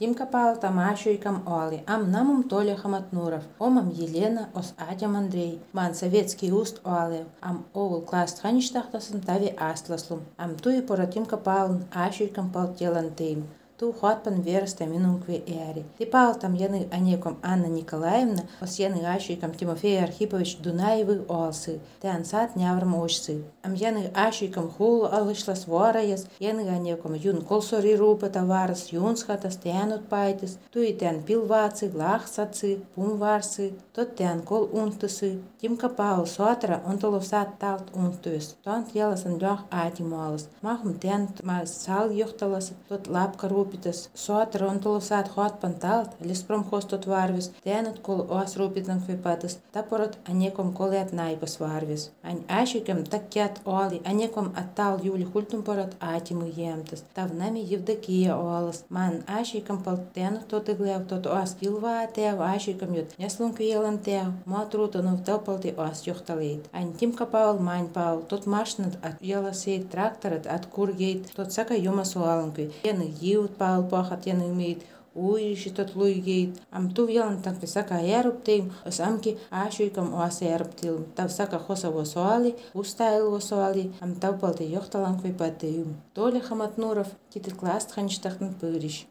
Тимка Павел Тамашуикам Оли, ам намум Толя Хаматнуров, омам Елена, ос Атям Андрей, ман советский уст Олев, ам овул класс тхаништахтасын тави астласлум, ам туи пора Тимка Павел Ашуикам Палтелантеем. Ту хатпан верста минункве эри. Ти палтам яны анеком Анна Николаевна, ос яны Ашуикам Тимофей Архипович Дунаевы олсы, те ансат няврам ошсы. Ам яны Ашуикам хул алышлас вараяс, яны анеком юн колсори рупа товарас, юнсхатас тянут пайтас, туи тян пилвацы, лахсацы, пумварсы, тот тян кол унтысы. Тимка Павел сотра онтолосат талт унтуес, тонт яласан лях атималас, махум тянт ма сал йохталас, тот лапка рупитас, сотра онтолосат хатпан талт, леспромхоз тот варвис, тянут кол ос рупитан квипатас, тапорот анеком колят найпас варвис. Ань Ашуикам такят оли, анеком аттал юли хультум порот атиму емтас, тавнами Евдокия олас, ман Ашуикам палтянут тот иглев, тот ос пилва тев, Ашуикам ют неслун квелан тев, матрутанов топалти ос юхталейт. Ань Тимка Павел мань Павел, тот машнат от яласейт тракторат от кургейт, тот сака юма суаланкви, яны yiut Павел пахат, яны умеет, уйши тот луйгейт, ам ту вялан танкви сака еруптейм, ос амки Ашуикам ос еруптилм, тав сака хоса восуали, устайл восуали, ам тав палти юхталанкви патеюм. Толя Хаматнуров, китит класс тхаништахтан пыриш.